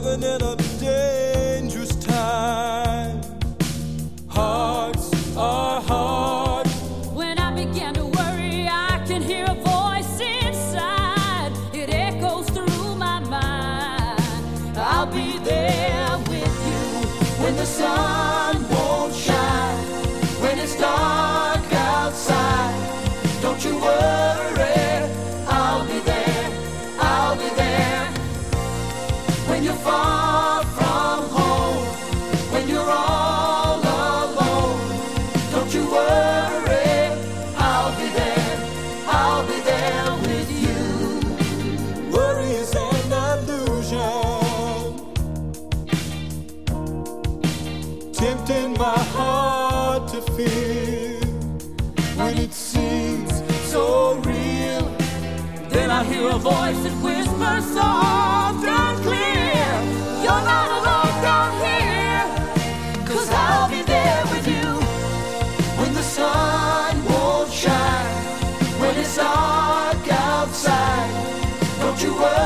living in a dangerous time. Hearts are hard. When I begin to worry, I can hear a voice inside. It echoes through my mind. I'll be there with you when the sun won't shine, when it's dark outside. Don't you worry, I'll be there, I'll be there. When you're far from home, when you're all alone, don't you worry, I'll be there, I'll be there with you. Worry is an illusion, tempting my heart to fear. When it seems so real, Then I hear a voice that whispers soft and clear, you're not alone down here, 'cause I'll be there with you when the sun won't shine, when it's dark outside. Don't you worry.